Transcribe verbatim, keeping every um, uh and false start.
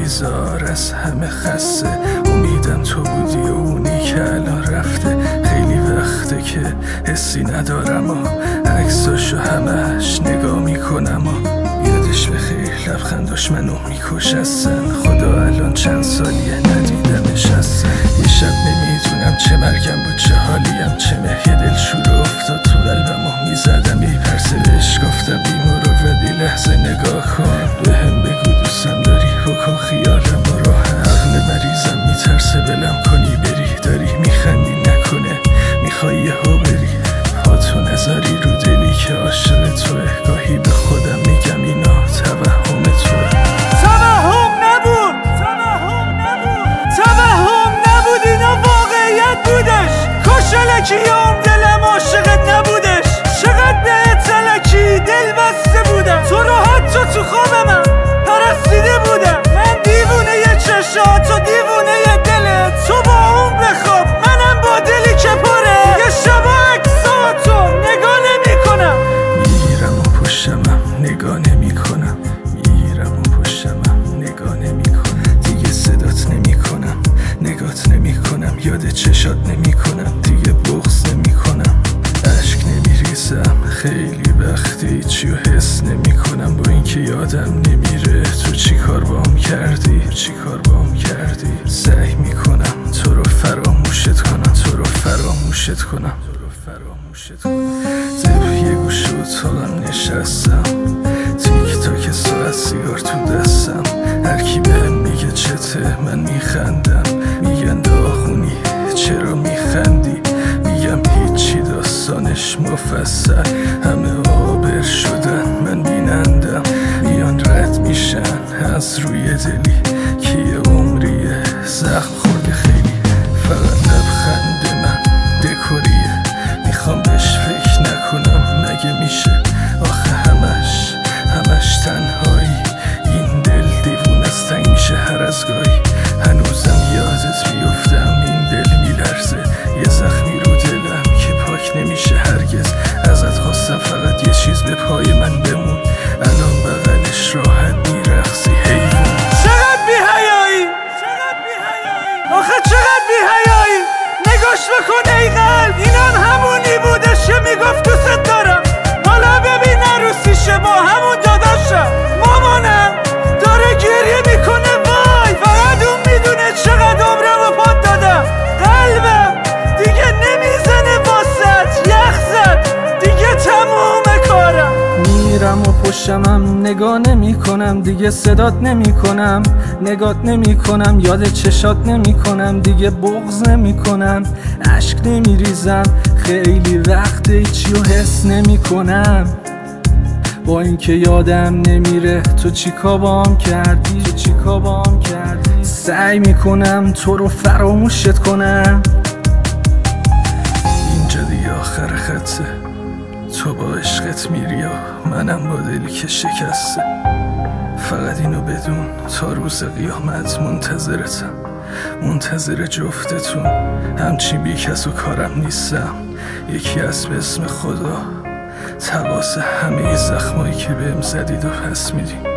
بیزار از همه خسته، امیدم تو بودی و اونی که الان رفته. خیلی وقته که حسی ندارم و عکساشو همش نگاه میکنم و یادش بخیر لبخنداش منو میکشستن. خدا الان چند سالیه ندیدمش اصلا. یه شب نمیدونم چه مرگم بود چه حالیم، چه مه دل شروع افتاد تو قلبم و میزدم ای پرسه بهش گفتم بیمورو ودی لحظه نگاه کن، به هم بگو دوستم داری بکن خیالم و راه. عقل مریضم میترسه بلم کنی بری، داری میخندی نکنه میخوای یه ها بری، پاتو نذاری رو دلی که عاشق توه. گاهی به خودم میگم اینا توهم توه. توهم نبود توهم نبود توهم نبود اینا واقعیت بودش. کاشلکی اون دلم عاشقت نبودش. چقدر به تلکی دل بسته بودم، تو رو حتی تو خواب من پرستیده بودم. من دیوونه یه چشات تو دیوونه یه دلت، تو با اون بخواب منم با دلی که پره. یه شبا عکساتو نگاه نمی کنم، میگیرم و پشتمم نگاه نمی کنم، میگیرم و پشتمم نگاه نمی کنم. دیگه صدات نمی کنم نگات نمی کنم، یاد چشات نمی کنم دیگه بغض نمی کنم. عشق نمی ریزم خیلی وقتی چیو حس نمی کنم، با اینکه یادم نمیره تو چی کار بام کردی چی کار بام کردی. سعی میکنم تو رو فراموشت کنم تو رو فراموشت کنم تو رو فراموشت کنم. طبق یه گوش اتاقم نشستم، تیک تاک ساعت سیگار تو دستم. هر کی بهم میگه چته من میخندم، میگن داغونی چرا میخندی، میگم هیچی داستانش مفصل. همه آبر شدن من بینندم، میان رد میشن از روی دلی که یه عمریه زخم خورده خیلی. فقط لبخند من دکوریه، میخوام بهش فکر نکنم مگه میشه. آخه همش همش تنهایی، این دل دیوون از تنگ میشه هر از گاهی. هنوزم یادت بیفتم این دل میلرزه، یه زخمی رو دلم که پاک نمیشه هرگز. ازت خواستم فقط یه چیز به پای من بمون، الان بغلش راحت میرقصی حیوون. چقدر بی حیایی آخه چقدر بی حیایی. نگاش بکن ای قلب، اینم همونی بودش که میگفت دوست دارم. حالا ببین عروسیشه با همون داداشم. مامانم داره گریه میکنه وای، فقط اون میدونه چقدر عمرمو پات دادم. قلبم دیگه نمیزنه واسط، یخ زد دیگه تموم کارم. میرم و پشتمم نگاه نمی کنم، دیگه صدات نمی کنم نگات نمی کنم، یاد چشات نمی کنم دیگه بغض نمی کنم. عشق نمی ریزم خیلی وقته چیو حس نمی کنم، با اینکه یادم نمیره تو چیکار بام کردی تو چیکار بام کردی. سعی میکنم تو رو فراموشت کنم. اینجا دیگه آخر خطه، تو با عشقت میری و منم با دلی که شکسته. فقط اینو بدون تا روز قیامت منتظرتم، منتظر جفتتون. همچی بی کس و کارم نیستم، یکی از به اسم خدا تقاس همه زخمایی که بهم زدید و پس میدین.